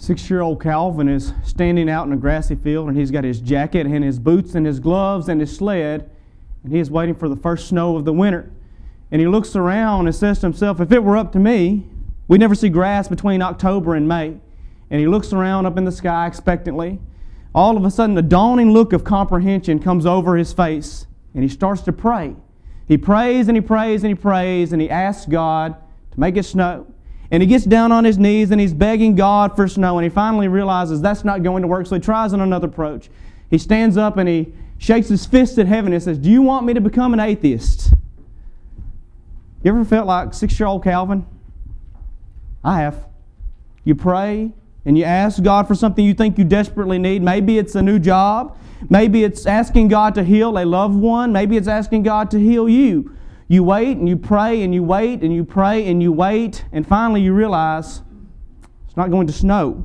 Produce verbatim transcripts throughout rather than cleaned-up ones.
Six-year-old Calvin is standing out in a grassy field, and he's got his jacket and his boots and his gloves and his sled, and he is waiting for the first snow of the winter. And he looks around and says to himself, if it were up to me, we never see grass between October and May. And he looks around up in the sky expectantly. All of a sudden, a dawning look of comprehension comes over his face, and he starts to pray. He prays and he prays and he prays, and he asks God to make it snow. And he gets down on his knees and he's begging God for snow, and he finally realizes that's not going to work, so he tries on another approach. He stands up and he shakes his fist at heaven and says, do you want me to become an atheist? You ever felt like six-year-old Calvin? I have. You pray and you ask God for something you think you desperately need. Maybe it's a new job. Maybe it's asking God to heal a loved one. Maybe it's asking God to heal you. You wait and you pray and you wait and you pray and you wait, and finally you realize it's not going to snow.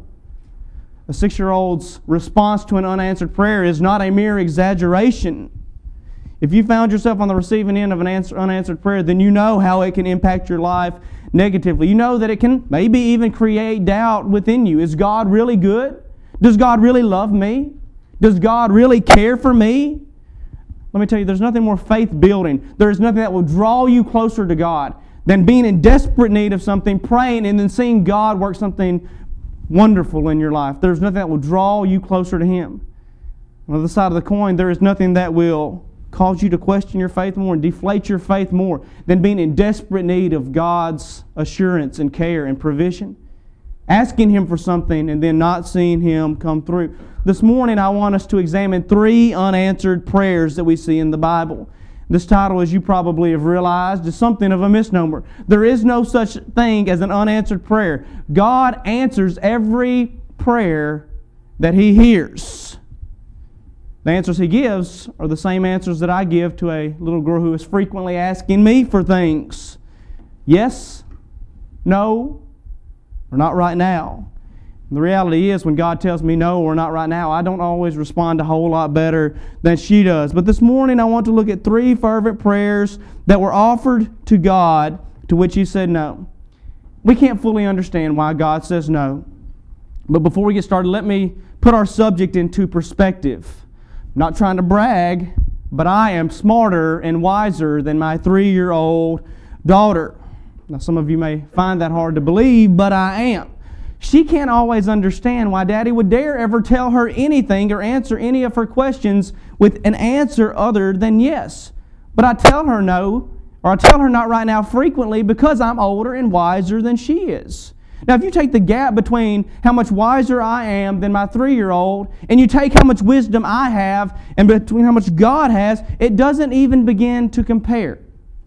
A six-year-old's response to an unanswered prayer is not a mere exaggeration. If you found yourself on the receiving end of an answer, unanswered prayer, then you know how it can impact your life negatively. You know that it can maybe even create doubt within you. Is God really good? Does God really love me? Does God really care for me? Let me tell you, there's nothing more faith-building. There is nothing that will draw you closer to God than being in desperate need of something, praying, and then seeing God work something wonderful in your life. There's nothing that will draw you closer to Him. On the other side of the coin, there is nothing that will cause you to question your faith more and deflate your faith more than being in desperate need of God's assurance and care and provision. Asking Him for something and then not seeing Him come through. This morning I want us to examine three unanswered prayers that we see in the Bible. This title, as you probably have realized, is something of a misnomer. There is no such thing as an unanswered prayer. God answers every prayer that He hears. The answers He gives are the same answers that I give to a little girl who is frequently asking me for things. Yes, no, or not right now. And the reality is, when God tells me no or not right now, I don't always respond a whole lot better than she does. But this morning I want to look at three fervent prayers that were offered to God to which He said no. We can't fully understand why God says no. But before we get started, let me put our subject into perspective. I'm not trying to brag, but I am smarter and wiser than my three-year-old daughter. Now, some of you may find that hard to believe, but I am. She can't always understand why Daddy would dare ever tell her anything or answer any of her questions with an answer other than yes. But I tell her no, or I tell her not right now frequently because I'm older and wiser than she is. Now, if you take the gap between how much wiser I am than my three-year-old, and you take how much wisdom I have and between how much God has, it doesn't even begin to compare.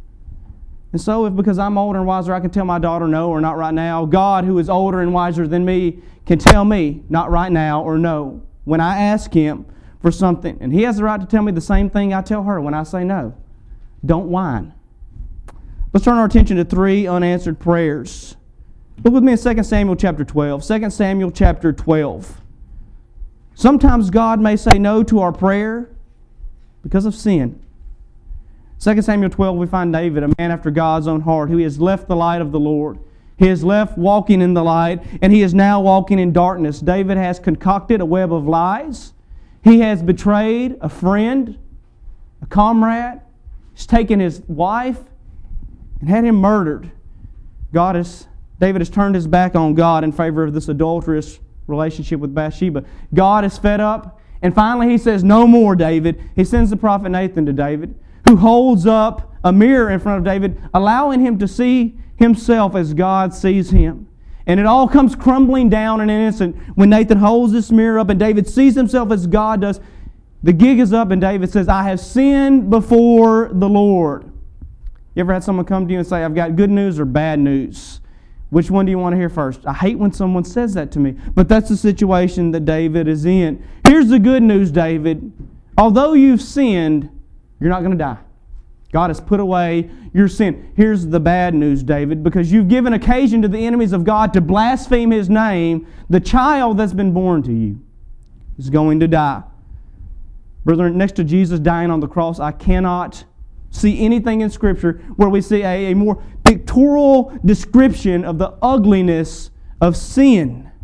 And so if because I'm older and wiser I can tell my daughter no or not right now, God, who is older and wiser than me, can tell me not right now or no when I ask Him for something. And He has the right to tell me the same thing I tell her when I say no. Don't whine. Let's turn our attention to three unanswered prayers. Look with me in Second Samuel chapter twelve. Second Samuel chapter twelve. Sometimes God may say no to our prayer because of sin. Second Samuel twelve, we find David, a man after God's own heart, who has left the light of the Lord. He has left walking in the light, and he is now walking in darkness. David has concocted a web of lies. He has betrayed a friend, a comrade. He's taken his wife and had him murdered. God has, David has turned his back on God in favor of this adulterous relationship with Bathsheba. God is fed up, and finally he says, no more, David. He sends the prophet Nathan to David, who holds up a mirror in front of David, allowing him to see himself as God sees him. And it all comes crumbling down in an instant when Nathan holds this mirror up and David sees himself as God does. The gig is up and David says, I have sinned before the Lord. You ever had someone come to you and say, I've got good news or bad news? Which one do you want to hear first? I hate when someone says that to me, but that's the situation that David is in. Here's the good news, David. Although you've sinned, you're not going to die. God has put away your sin. Here's the bad news, David. Because you've given occasion to the enemies of God to blaspheme His name, the child that's been born to you is going to die. Brethren, next to Jesus dying on the cross, I cannot see anything in Scripture where we see a, a more pictorial description of the ugliness of sin.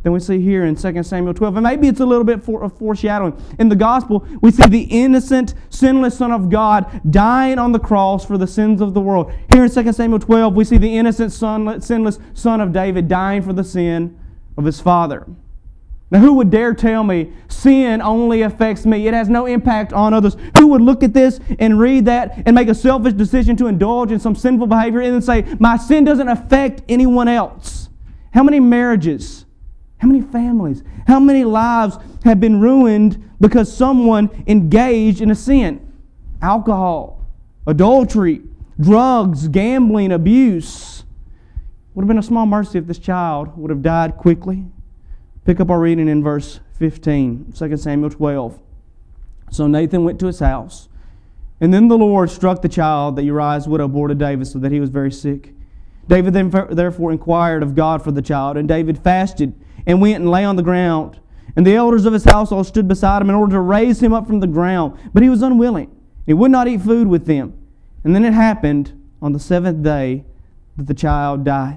than we see here in Second Samuel twelve. And maybe it's a little bit for, of foreshadowing. In the gospel, we see the innocent, sinless Son of God dying on the cross for the sins of the world. Here in Second Samuel twelve, we see the innocent, son, sinless Son of David dying for the sin of his father. Now, who would dare tell me sin only affects me? It has no impact on others. Who would look at this and read that and make a selfish decision to indulge in some sinful behavior and then say, my sin doesn't affect anyone else? How many marriages, how many families, how many lives have been ruined because someone engaged in a sin? Alcohol, adultery, drugs, gambling, abuse. Would have been a small mercy if this child would have died quickly. Pick up our reading in verse fifteen, Second Samuel twelve. So Nathan went to his house, and then the Lord struck the child that Uriah's widow bore to David, so that he was very sick. David then therefore inquired of God for the child, and David fasted and went and lay on the ground. And the elders of his household stood beside him in order to raise him up from the ground, but he was unwilling. He would not eat food with them. And then it happened on the seventh day that the child died.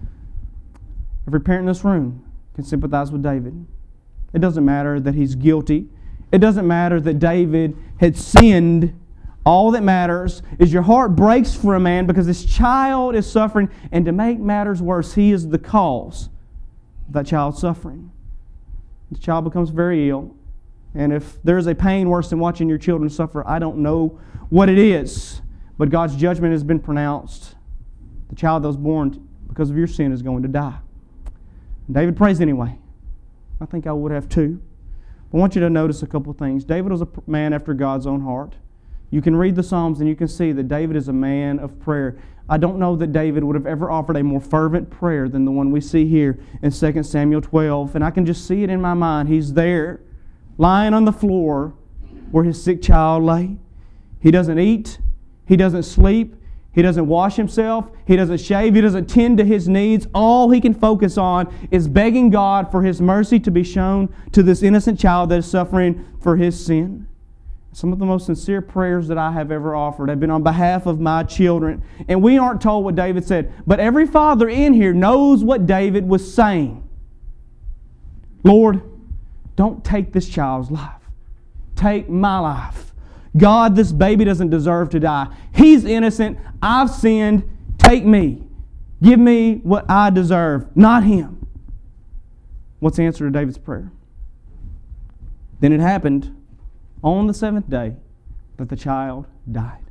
Every parent in this room can sympathize with David. It doesn't matter that he's guilty. It doesn't matter that David had sinned. All that matters is your heart breaks for a man because this child is suffering, and to make matters worse, he is the cause of that child's suffering. The child becomes very ill, and if there is a pain worse than watching your children suffer, I don't know what it is, but God's judgment has been pronounced. The child that was born because of your sin is going to die. David prays anyway. I think I would have too. I want you to notice a couple things. David was a man after God's own heart. You can read the Psalms and you can see that David is a man of prayer. I don't know that David would have ever offered a more fervent prayer than the one we see here in Second Samuel twelve. And I can just see it in my mind. He's there, lying on the floor where his sick child lay. He doesn't eat. He doesn't sleep. He doesn't wash himself. He doesn't shave. He doesn't tend to his needs. All he can focus on is begging God for His mercy to be shown to this innocent child that is suffering for his sin. Some of the most sincere prayers that I have ever offered have been on behalf of my children. And we aren't told what David said, but every father in here knows what David was saying. Lord, don't take this child's life. Take my life. God, this baby doesn't deserve to die. He's innocent. I've sinned. Take me. Give me what I deserve, not him. What's the answer to David's prayer? Then it happened on the seventh day that the child died.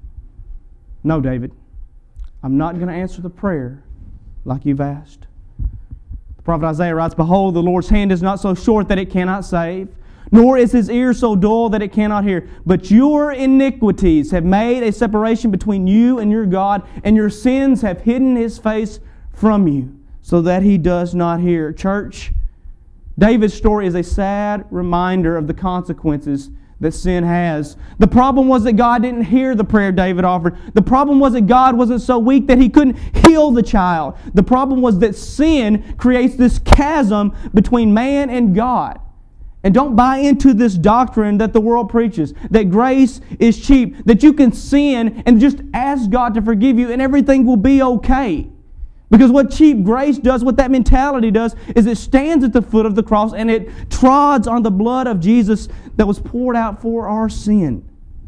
No, David, I'm not going to answer the prayer like you've asked. The prophet Isaiah writes, Behold, the Lord's hand is not so short that it cannot save, nor is His ear so dull that it cannot hear. But your iniquities have made a separation between you and your God, and your sins have hidden His face from you, so that He does not hear. Church, David's story is a sad reminder of the consequences that sin has. The problem was that God didn't hear the prayer David offered. The problem was that God wasn't so weak that He couldn't heal the child. The problem was that sin creates this chasm between man and God. And don't buy into this doctrine that the world preaches, that grace is cheap, that you can sin and just ask God to forgive you and everything will be okay. Because what cheap grace does, what that mentality does, is it stands at the foot of the cross and it trods on the blood of Jesus that was poured out for our sin.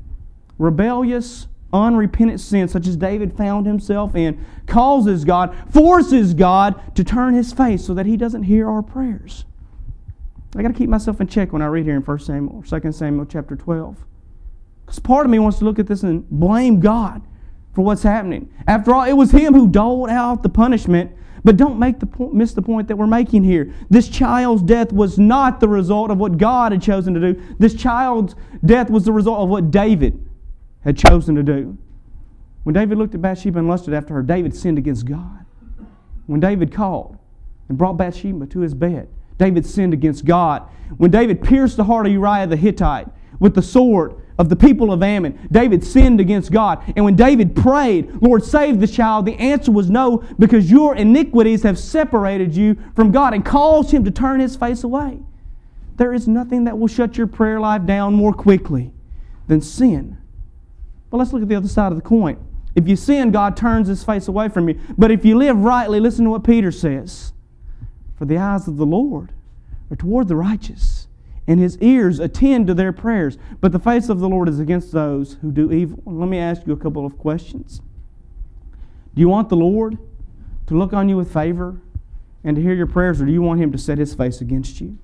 Rebellious, unrepentant sin, such as David found himself in, causes God, forces God to turn His face so that He doesn't hear our prayers. I got to keep myself in check when I read here in First Samuel or Second Samuel chapter twelve. Because part of me wants to look at this and blame God for what's happening. After all, it was Him who doled out the punishment. But don't make the po- miss the point that we're making here. This child's death was not the result of what God had chosen to do. This child's death was the result of what David had chosen to do. When David looked at Bathsheba and lusted after her, David sinned against God. When David called and brought Bathsheba to his bed, David sinned against God. When David pierced the heart of Uriah the Hittite with the sword of the people of Ammon, David sinned against God. And when David prayed, Lord, save the child, the answer was no, because your iniquities have separated you from God and caused Him to turn His face away. There is nothing that will shut your prayer life down more quickly than sin. But let's look at the other side of the coin. If you sin, God turns His face away from you. But if you live rightly, listen to what Peter says. For the eyes of the Lord are toward the righteous, and His ears attend to their prayers. But the face of the Lord is against those who do evil. Let me ask you a couple of questions. Do you want the Lord to look on you with favor and to hear your prayers, or do you want Him to set His face against you?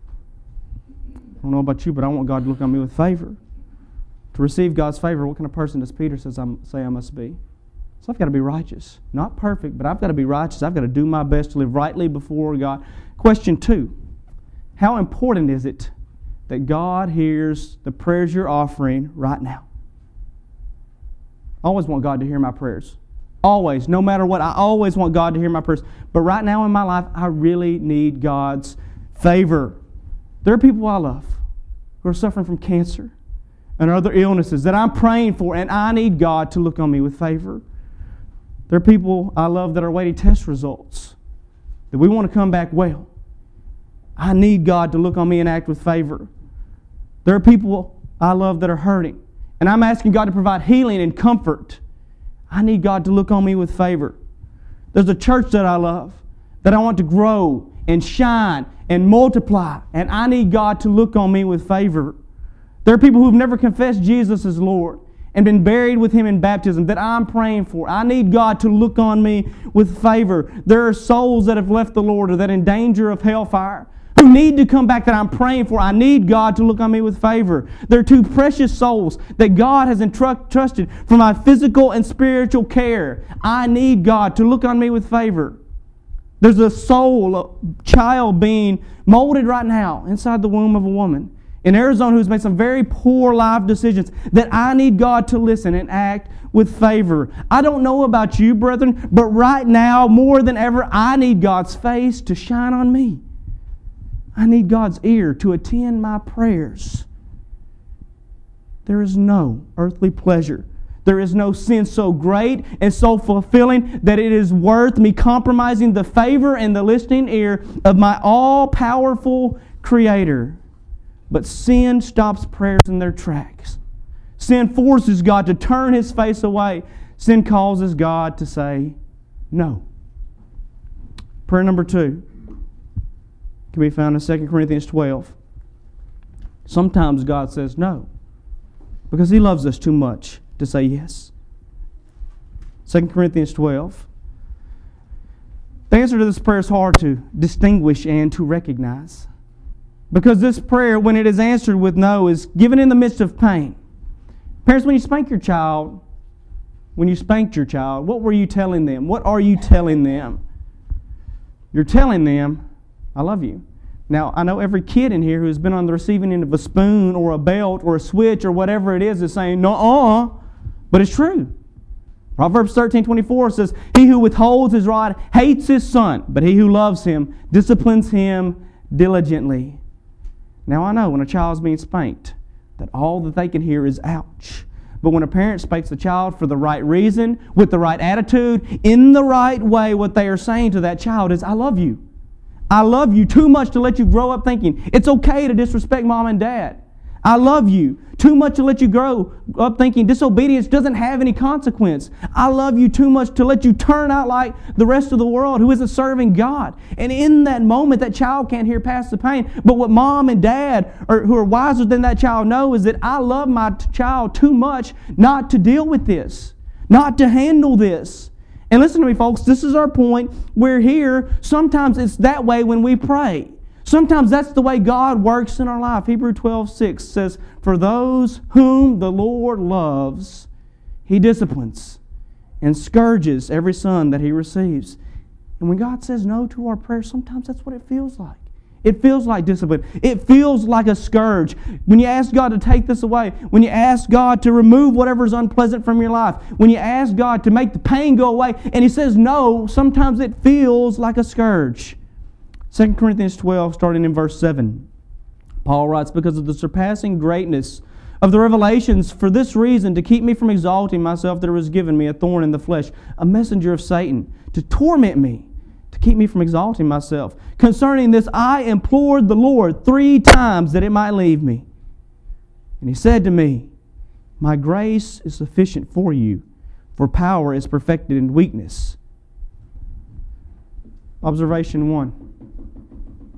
I don't know about you, but I want God to look on me with favor. To receive God's favor, what kind of person does Peter says I'm, say I must be? So I've got to be righteous. Not perfect, but I've got to be righteous. I've got to do my best to live rightly before God. Question two, how important is it that God hears the prayers you're offering right now? I always want God to hear my prayers. Always, no matter what, I always want God to hear my prayers. But right now in my life, I really need God's favor. There are people I love who are suffering from cancer and other illnesses that I'm praying for, and I need God to look on me with favor. There are people I love that are waiting test results, that we want to come back well. I need God to look on me and act with favor. There are people I love that are hurting, and I'm asking God to provide healing and comfort. I need God to look on me with favor. There's a church that I love, that I want to grow and shine and multiply, and I need God to look on me with favor. There are people who've never confessed Jesus as Lord and been buried with Him in baptism that I'm praying for. I need God to look on me with favor. There are souls that have left the Lord or that are in danger of hellfire who need to come back that I'm praying for. I need God to look on me with favor. There are two precious souls that God has entrusted for my physical and spiritual care. I need God to look on me with favor. There's a soul, a child being molded right now inside the womb of a woman in Arizona who's made some very poor life decisions that I need God to listen and act with favor. I don't know about you, brethren, but right now, more than ever, I need God's face to shine on me. I need God's ear to attend my prayers. There is no earthly pleasure. There is no sin so great and so fulfilling that it is worth me compromising the favor and the listening ear of my all-powerful Creator. But sin stops prayers in their tracks. Sin forces God to turn His face away. Sin causes God to say no. Prayer number two can be found in Second Corinthians twelve. Sometimes God says no because He loves us too much to say yes. Second Corinthians twelve. The answer to this prayer is hard to distinguish and to recognize, because this prayer, when it is answered with no, is given in the midst of pain. Parents, when you spank your child, when you spanked your child, what were you telling them? What are you telling them? You're telling them, I love you. Now, I know every kid in here who's been on the receiving end of a spoon or a belt or a switch or whatever it is is saying, no-uh, but it's true. Proverbs thirteen twenty-four says, he who withholds his rod hates his son, but he who loves him disciplines him diligently. Now, I know when a child's being spanked that all that they can hear is ouch. But when a parent spanks the child for the right reason, with the right attitude, in the right way, what they are saying to that child is, I love you. I love you too much to let you grow up thinking it's okay to disrespect mom and dad. I love you too much to let you grow up thinking disobedience doesn't have any consequence. I love you too much to let you turn out like the rest of the world who isn't serving God. And in that moment, that child can't hear past the pain. But what mom and dad, or who are wiser than that child, know is that I love my t- child too much not to deal with this, not to handle this. And listen to me, folks, this is our point. We're here. Sometimes it's that way when we pray. Sometimes that's the way God works in our life. Hebrews twelve six says, for those whom the Lord loves, He disciplines and scourges every son that He receives. And when God says no to our prayers, sometimes that's what it feels like. It feels like discipline. It feels like a scourge. When you ask God to take this away, when you ask God to remove whatever is unpleasant from your life, when you ask God to make the pain go away, and He says no, sometimes it feels like a scourge. Second Corinthians twelve, starting in verse seven. Paul writes, because of the surpassing greatness of the revelations, for this reason, to keep me from exalting myself, there was given me a thorn in the flesh, a messenger of Satan, to torment me, to keep me from exalting myself. Concerning this, I implored the Lord three times that it might leave me. And He said to me, my grace is sufficient for you, for power is perfected in weakness. Observation one.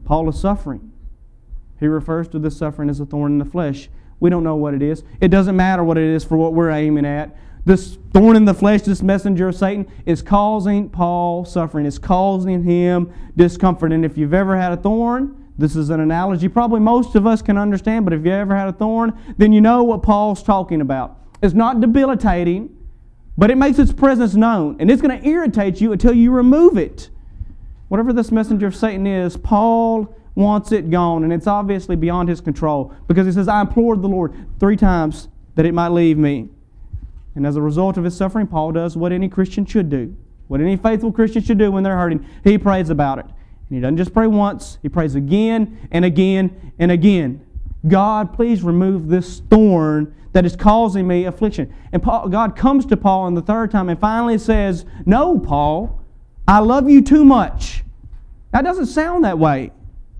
Paul is suffering. He refers to this suffering as a thorn in the flesh. We don't know what it is. It doesn't matter what it is for what we're aiming at. This thorn in the flesh, this messenger of Satan, is causing Paul suffering. It's causing him discomfort. And if you've ever had a thorn, this is an analogy probably most of us can understand, but if you ever had a thorn, then you know what Paul's talking about. It's not debilitating, but it makes its presence known. And it's going to irritate you until you remove it. Whatever this messenger of Satan is, Paul wants it gone, and it's obviously beyond his control, because he says, I implored the Lord three times that it might leave me. And as a result of his suffering, Paul does what any Christian should do, what any faithful Christian should do when they're hurting. He prays about it. And he doesn't just pray once, he prays again and again and again. God, please remove this thorn that is causing me affliction. And Paul, God comes to Paul on the third time and finally says, no, Paul, I love you too much. That doesn't sound that way.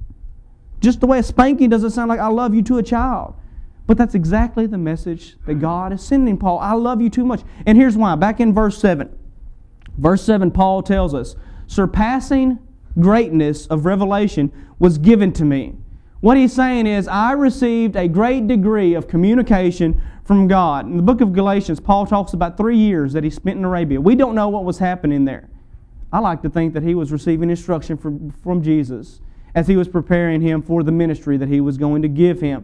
Just the way a spanking doesn't sound like I love you to a child. But that's exactly the message that God is sending Paul. I love you too much. And here's why. Back in verse seven. Verse seven, Paul tells us, surpassing greatness of revelation was given to me. What he's saying is, I received a great degree of communication from God. In the book of Galatians, Paul talks about three years that he spent in Arabia. We don't know what was happening there. I like to think that he was receiving instruction from, from Jesus as he was preparing him for the ministry that he was going to give him.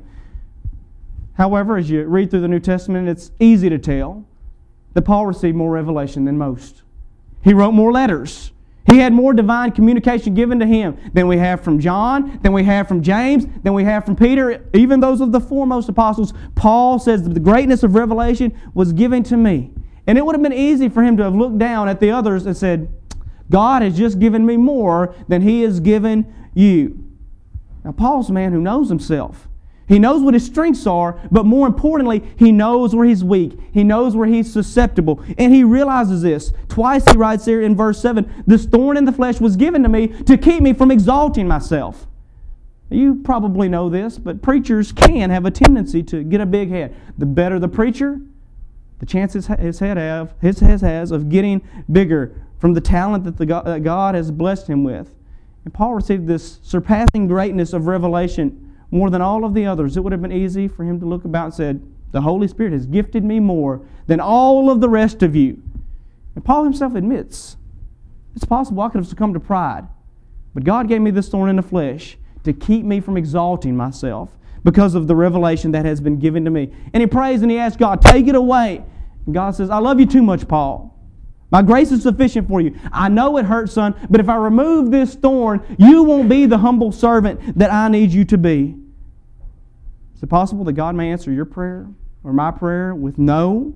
However, as you read through the New Testament, it's easy to tell that Paul received more revelation than most. He wrote more letters. He had more divine communication given to him than we have from John, than we have from James, than we have from Peter, even those of the foremost apostles. Paul says that the greatness of revelation was given to me. And it would have been easy for him to have looked down at the others and said, God has just given me more than He has given you. Now, Paul's a man who knows himself. He knows what his strengths are, but more importantly, he knows where he's weak. He knows where he's susceptible. And he realizes this. Twice he writes here in verse seven, this thorn in the flesh was given to me to keep me from exalting myself. You probably know this, but preachers can have a tendency to get a big head. The better the preacher, the chance his head, have, his head has of getting bigger from the talent that, the God, that God has blessed him with. And Paul received this surpassing greatness of revelation more than all of the others. It would have been easy for him to look about and said, the Holy Spirit has gifted me more than all of the rest of you. And Paul himself admits, it's possible I could have succumbed to pride, but God gave me this thorn in the flesh to keep me from exalting myself because of the revelation that has been given to me. And he prays and he asks God, take it away. And God says, I love you too much, Paul. My grace is sufficient for you. I know it hurts, son, but if I remove this thorn, you won't be the humble servant that I need you to be. Is it possible that God may answer your prayer or my prayer with no?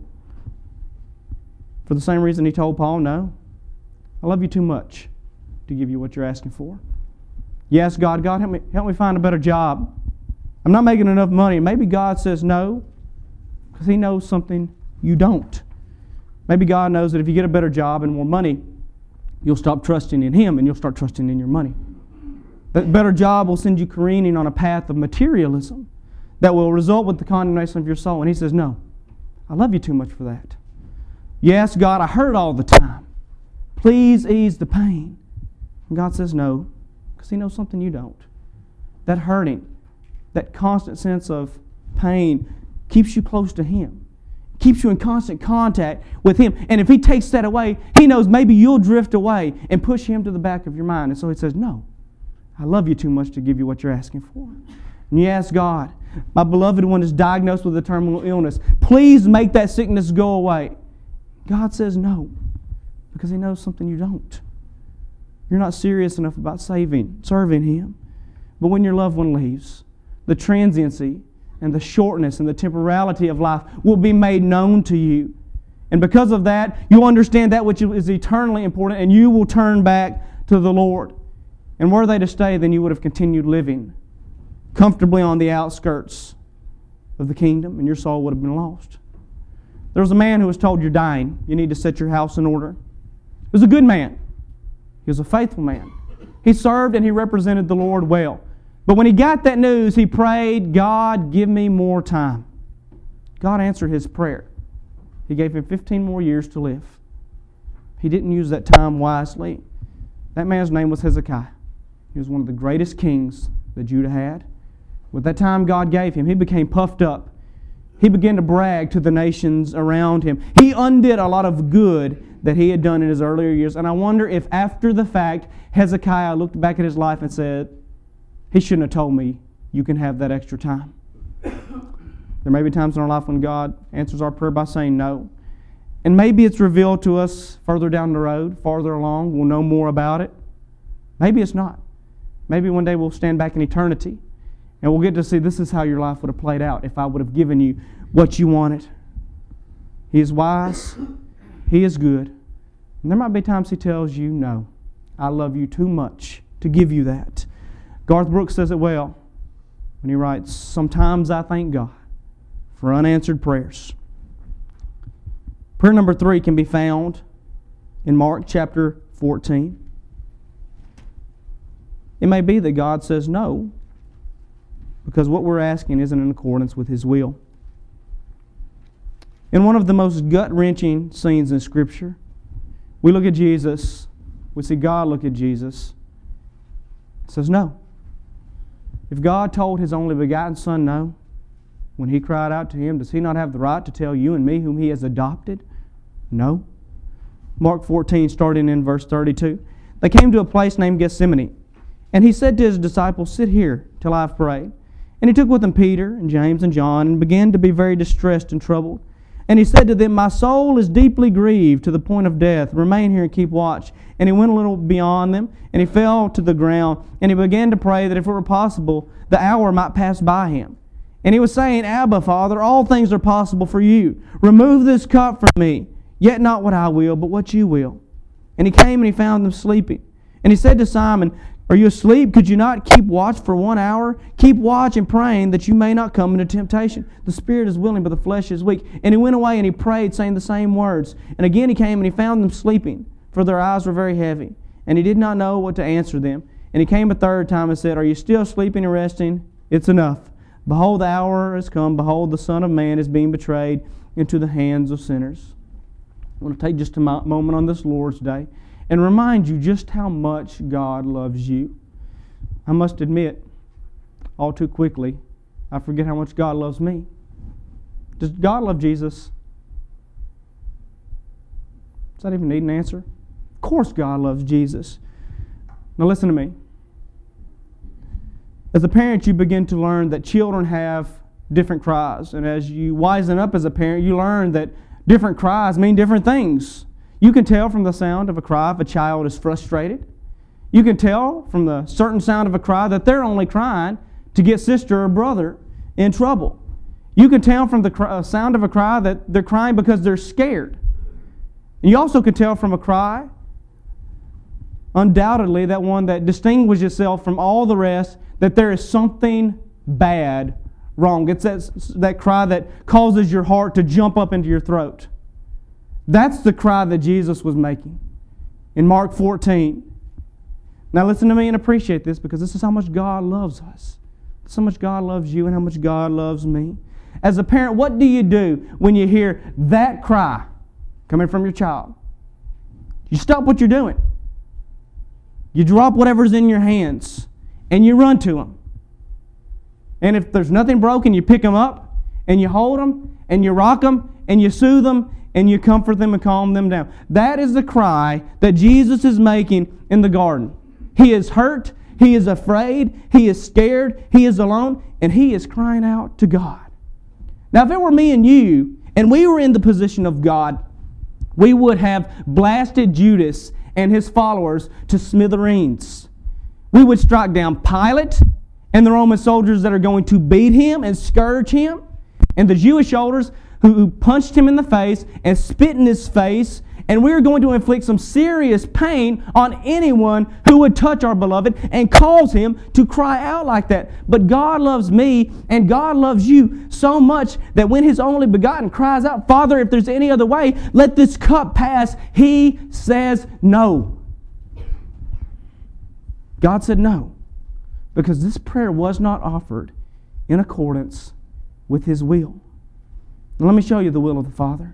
For the same reason He told Paul, no. I love you too much to give you what you're asking for. Yes, God, God, help me, help me find a better job. I'm not making enough money. Maybe God says no because He knows something you don't. Maybe God knows that if you get a better job and more money, you'll stop trusting in Him and you'll start trusting in your money. That better job will send you careening on a path of materialism that will result with the condemnation of your soul. And He says, no, I love you too much for that. Yes, God, I hurt all the time. Please ease the pain. And God says no, because He knows something you don't. That hurting, that constant sense of pain keeps you close to Him. Keeps you in constant contact with Him. And if He takes that away, He knows maybe you'll drift away and push Him to the back of your mind. And so He says, no, I love you too much to give you what you're asking for. And you ask God, my beloved one is diagnosed with a terminal illness. Please make that sickness go away. God says no, because He knows something you don't. You're not serious enough about saving, serving Him. But when your loved one leaves, the transiency and the shortness and the temporality of life will be made known to you. And because of that, you'll understand that which is eternally important, and you will turn back to the Lord. And were they to stay, then you would have continued living comfortably on the outskirts of the kingdom, and your soul would have been lost. There was a man who was told, you're dying. You need to set your house in order. He was a good man. He was a faithful man. He served and he represented the Lord well. But when he got that news, he prayed, God, give me more time. God answered his prayer. He gave him fifteen more years to live. He didn't use that time wisely. That man's name was Hezekiah. He was one of the greatest kings that Judah had. With that time God gave him, he became puffed up. He began to brag to the nations around him. He undid a lot of good that he had done in his earlier years. And I wonder if after the fact, Hezekiah looked back at his life and said, he shouldn't have told me you can have that extra time. There may be times in our life when God answers our prayer by saying no. And maybe it's revealed to us further down the road, farther along, we'll know more about it. Maybe it's not. Maybe one day we'll stand back in eternity and we'll get to see this is how your life would have played out if I would have given you what you wanted. He is wise. He is good. And there might be times He tells you, no, I love you too much to give you that. Garth Brooks says it well when he writes, sometimes I thank God for unanswered prayers. Prayer number three can be found in Mark chapter fourteen. It may be that God says no because what we're asking isn't in accordance with His will. In one of the most gut-wrenching scenes in Scripture, we look at Jesus, we see God look at Jesus, and says no. If God told His only begotten Son no, when He cried out to Him, does He not have the right to tell you and me whom He has adopted? No. Mark fourteen, starting in verse thirty-two. They came to a place named Gethsemane, and He said to His disciples, sit here till I have prayed. And He took with Him Peter and James and John, and began to be very distressed and troubled. And He said to them, my soul is deeply grieved to the point of death. Remain here and keep watch. And He went a little beyond them, and He fell to the ground, and He began to pray that if it were possible, the hour might pass by Him. And He was saying, Abba, Father, all things are possible for You. Remove this cup from me, yet not what I will, but what You will. And He came and He found them sleeping. And He said to Simon, are you asleep? Could you not keep watch for one hour? Keep watch and praying that you may not come into temptation. The spirit is willing, but the flesh is weak. And He went away and He prayed, saying the same words. And again He came and He found them sleeping, for their eyes were very heavy. And He did not know what to answer them. And He came a third time and said, are you still sleeping and resting? It's enough. Behold, the hour has come. Behold, the Son of Man is being betrayed into the hands of sinners. I want to take just a moment on this Lord's Day and remind you just how much God loves you. I must admit, all too quickly, I forget how much God loves me. Does God love Jesus? Does that even need an answer? Of course God loves Jesus. Now listen to me. As a parent, you begin to learn that children have different cries. And as you wisen up as a parent, you learn that different cries mean different things. You can tell from the sound of a cry if a child is frustrated. You can tell from the certain sound of a cry that they're only crying to get sister or brother in trouble. You can tell from the cry, sound of a cry that they're crying because they're scared. And you also can tell from a cry, undoubtedly, that one that distinguishes itself from all the rest, that there is something bad wrong. It's that, that cry that causes your heart to jump up into your throat. That's the cry that Jesus was making in Mark fourteen. Now listen to me and appreciate this, because this is how much God loves us. This is how much God loves you and how much God loves me. As a parent, what do you do when you hear that cry coming from your child? You stop what you're doing. You drop whatever's in your hands and you run to them. And if there's nothing broken, you pick them up and you hold them and you rock them and you soothe them and you comfort them and calm them down. That is the cry that Jesus is making in the garden. He is hurt, He is afraid, He is scared, He is alone, and He is crying out to God. Now if it were me and you, and we were in the position of God, we would have blasted Judas and his followers to smithereens. We would strike down Pilate and the Roman soldiers that are going to beat him and scourge him, and the Jewish soldiers who punched him in the face and spit in his face, and we are going to inflict some serious pain on anyone who would touch our beloved and cause him to cry out like that. But God loves me and God loves you so much that when His only begotten cries out, Father, if there's any other way, let this cup pass, He says no. God said no, because this prayer was not offered in accordance with His will. Now let me show you the will of the Father.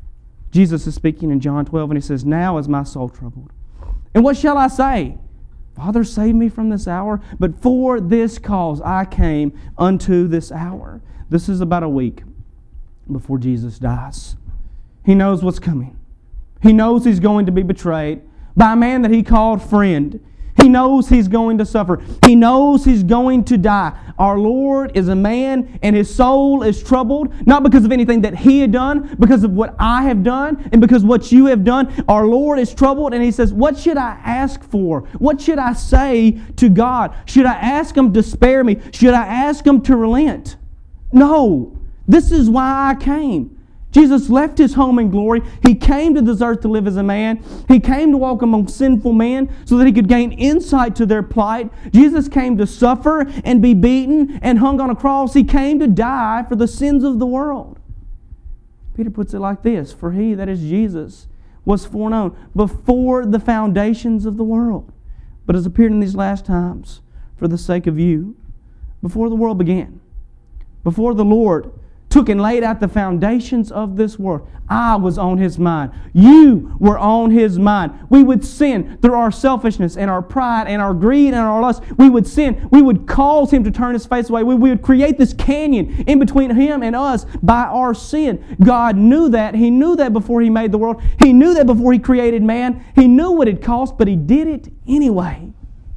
Jesus is speaking in John twelve, and He says, now is my soul troubled. And what shall I say? Father, save me from this hour. But for this cause I came unto this hour. This is about a week before Jesus dies. He knows what's coming. He knows He's going to be betrayed by a man that He called friend. He knows He's going to suffer. He knows He's going to die. Our Lord is a man and His soul is troubled, not because of anything that He had done, because of what I have done and because of what you have done. Our Lord is troubled and He says, what should I ask for? What should I say to God? Should I ask Him to spare me? Should I ask Him to relent? No. This is why I came. Jesus left His home in glory. He came to this earth to live as a man. He came to walk among sinful men so that He could gain insight to their plight. Jesus came to suffer and be beaten and hung on a cross. He came to die for the sins of the world. Peter puts it like this, for He, that is Jesus, was foreknown before the foundations of the world, but has appeared in these last times for the sake of you. Before the world began, before the Lord took and laid out the foundations of this world, I was on His mind. You were on His mind. We would sin through our selfishness and our pride and our greed and our lust. We would sin. We would cause Him to turn His face away. We, we would create this canyon in between Him and us by our sin. God knew that. He knew that before He made the world. He knew that before He created man. He knew what it cost, but He did it anyway.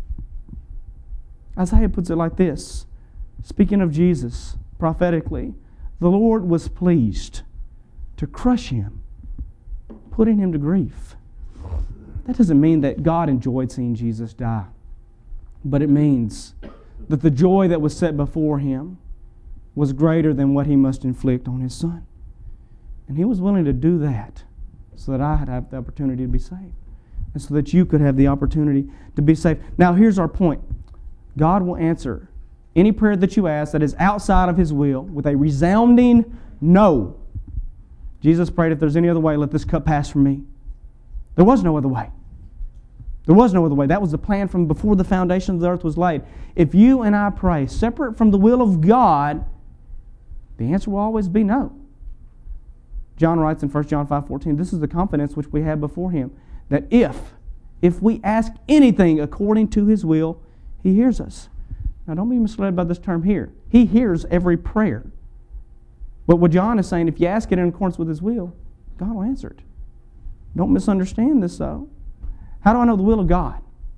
Isaiah puts it like this, speaking of Jesus prophetically, the Lord was pleased to crush Him, putting Him to grief. That doesn't mean that God enjoyed seeing Jesus die, but it means that the joy that was set before Him was greater than what He must inflict on His Son. And He was willing to do that so that I had have the opportunity to be saved, and so that you could have the opportunity to be saved. Now here's our point. God will answer any prayer that you ask that is outside of His will with a resounding no. Jesus prayed, if there's any other way, let this cup pass from me. There was no other way. There was no other way. That was the plan from before the foundation of the earth was laid. If you and I pray separate from the will of God, the answer will always be no. John writes in First John five fourteen, this is the confidence which we have before Him, that if, if we ask anything according to His will, He hears us. Now don't be misled by this term here. He hears every prayer. But what John is saying, if you ask it in accordance with His will, God will answer it. Don't misunderstand this though. How do I know the will of God?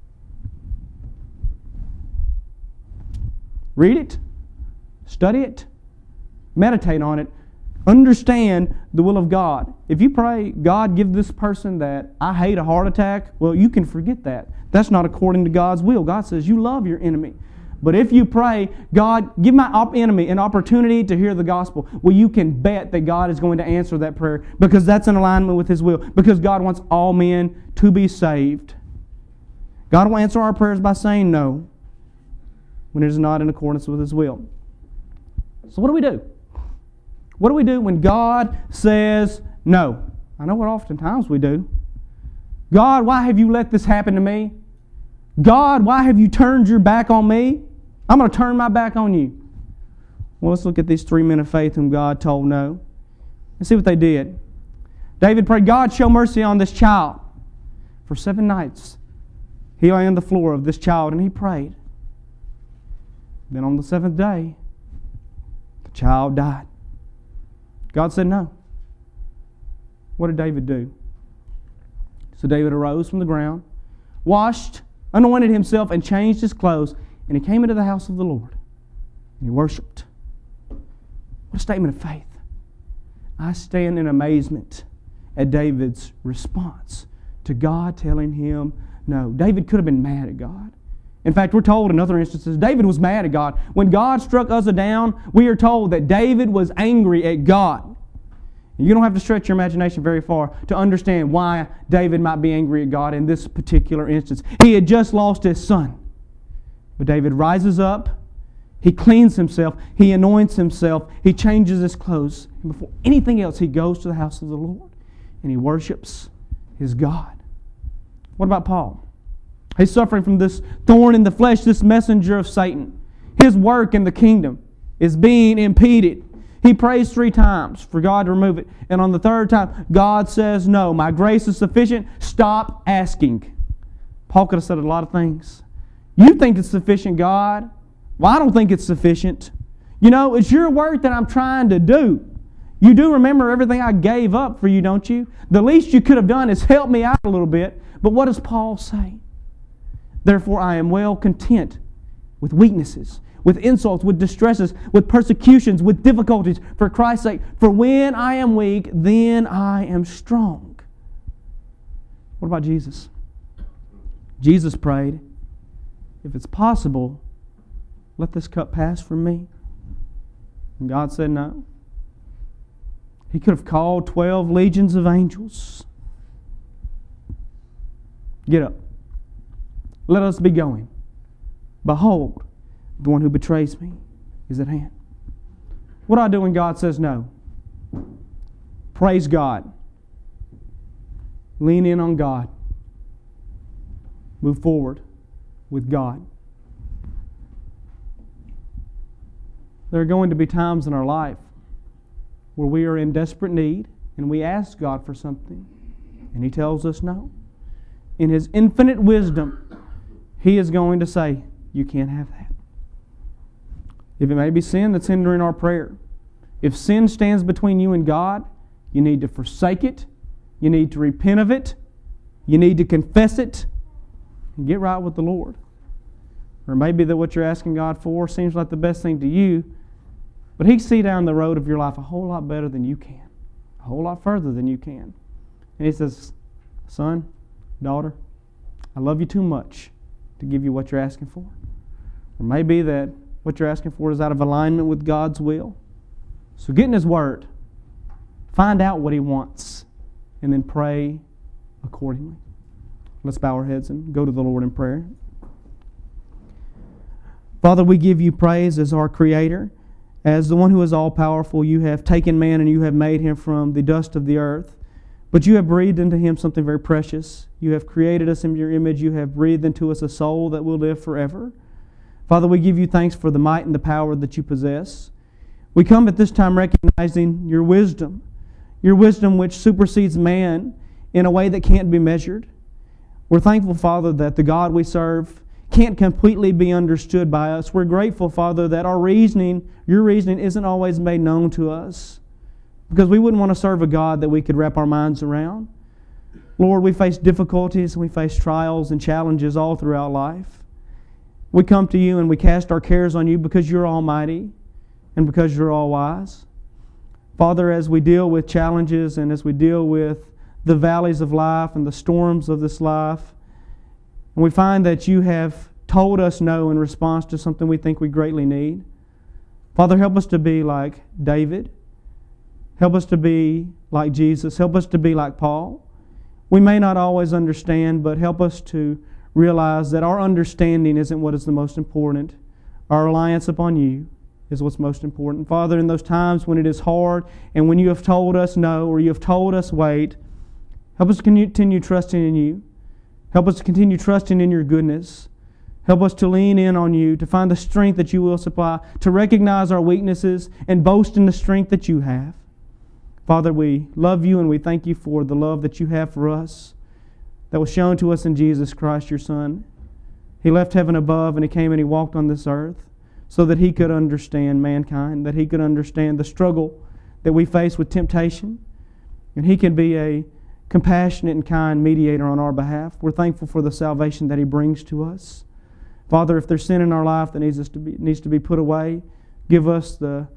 Read it, study it, meditate on it, understand the will of God. If you pray, God, give this person that, I hate a heart attack, well, you can forget that. That's not according to God's will. God says you love your enemy. But if you pray, God, give my op- enemy an opportunity to hear the gospel, well, you can bet that God is going to answer that prayer because that's in alignment with His will, because God wants all men to be saved. God will answer our prayers by saying no when it is not in accordance with His will. So what do we do? What do we do when God says no? I know what oftentimes we do. God, why have you let this happen to me? God, why have you turned your back on me? I'm going to turn my back on you. Well, let's look at these three men of faith whom God told no. Let's see what they did. David prayed, God, show mercy on this child. For seven nights, he lay on the floor of this child and he prayed. Then on the seventh day, the child died. God said no. What did David do? So David arose from the ground, washed, anointed himself, and changed his clothes, and he came into the house of the Lord, and he worshiped. What a statement of faith. I stand in amazement at David's response to God telling him no. David could have been mad at God. In fact, we're told in other instances, David was mad at God. When God struck Uzzah down, we are told that David was angry at God. You don't have to stretch your imagination very far to understand why David might be angry at God in this particular instance. He had just lost his son. But David rises up, he cleans himself, he anoints himself, he changes his clothes. And before anything else, he goes to the house of the Lord and he worships his God. What about Paul? He's suffering from this thorn in the flesh, this messenger of Satan. His work in the kingdom is being impeded. He prays three times for God to remove it. And on the third time, God says, no, my grace is sufficient. Stop asking. Paul could have said a lot of things. You think it's sufficient, God. Well, I don't think it's sufficient. You know, it's your work that I'm trying to do. You do remember everything I gave up for you, don't you? The least you could have done is help me out a little bit. But what does Paul say? Therefore I am well content with weaknesses, with insults, with distresses, with persecutions, with difficulties, for Christ's sake. For when I am weak, then I am strong. What about Jesus? Jesus prayed, if it's possible, let this cup pass from me. And God said no. He could have called twelve legions of angels. Get up. Let us be going. Behold, the one who betrays me is at hand. What do I do when God says no? Praise God. Lean in on God. Move forward with God. There are going to be times in our life where we are in desperate need and we ask God for something and He tells us no. In His infinite wisdom, He is going to say, you can't have that. If it may be sin that's hindering our prayer, if sin stands between you and God, you need to forsake it. You need to repent of it. You need to confess it and get right with the Lord. Or maybe that what you're asking God for seems like the best thing to you, but He can see down the road of your life a whole lot better than you can, a whole lot further than you can. And He says, son, daughter, I love you too much to give you what you're asking for. Or maybe that what you're asking for is out of alignment with God's will. So get in His Word. Find out what He wants. And then pray accordingly. Let's bow our heads and go to the Lord in prayer. Father, we give you praise as our Creator. As the one who is all-powerful, you have taken man and you have made him from the dust of the earth. But you have breathed into him something very precious. You have created us in your image. You have breathed into us a soul that will live forever. Father, we give you thanks for the might and the power that you possess. We come at this time recognizing your wisdom, your wisdom which supersedes man in a way that can't be measured. We're thankful, Father, that the God we serve can't completely be understood by us. We're grateful, Father, that our reasoning, your reasoning, isn't always made known to us, because we wouldn't want to serve a God that we could wrap our minds around. Lord, we face difficulties and we face trials and challenges all throughout life. We come to you and we cast our cares on you because you're almighty and because you're all wise. Father, as we deal with challenges and as we deal with the valleys of life and the storms of this life, and we find that you have told us no in response to something we think we greatly need, Father, help us to be like David. Help us to be like Jesus. Help us to be like Paul. We may not always understand, but help us to realize that our understanding isn't what is the most important. Our reliance upon you is what's most important. Father, in those times when it is hard and when you have told us no or you have told us wait, help us to continue trusting in you. Help us to continue trusting in your goodness. Help us to lean in on you, to find the strength that you will supply, to recognize our weaknesses and boast in the strength that you have. Father, we love you and we thank you for the love that you have for us that was shown to us in Jesus Christ, your Son. He left heaven above and He came and He walked on this earth so that He could understand mankind, that He could understand the struggle that we face with temptation, and He can be a compassionate and kind mediator on our behalf. We're thankful for the salvation that He brings to us. Father, if there's sin in our life that needs, us to be, needs to be put away, give us the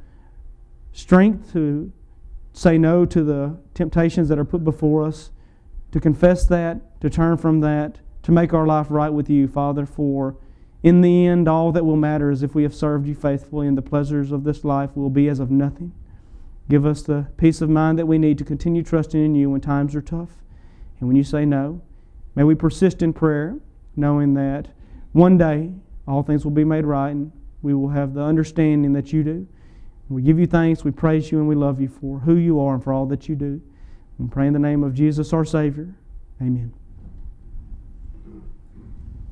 strength to say no to the temptations that are put before us, to confess that, to turn from that, to make our life right with you, Father, for in the end all that will matter is if we have served you faithfully, and the pleasures of this life will be as of nothing. Give us the peace of mind that we need to continue trusting in you when times are tough. And when you say no, may we persist in prayer, knowing that one day all things will be made right and we will have the understanding that you do. We give you thanks, we praise you, and we love you for who you are and for all that you do. We pray in the name of Jesus our Savior. Amen.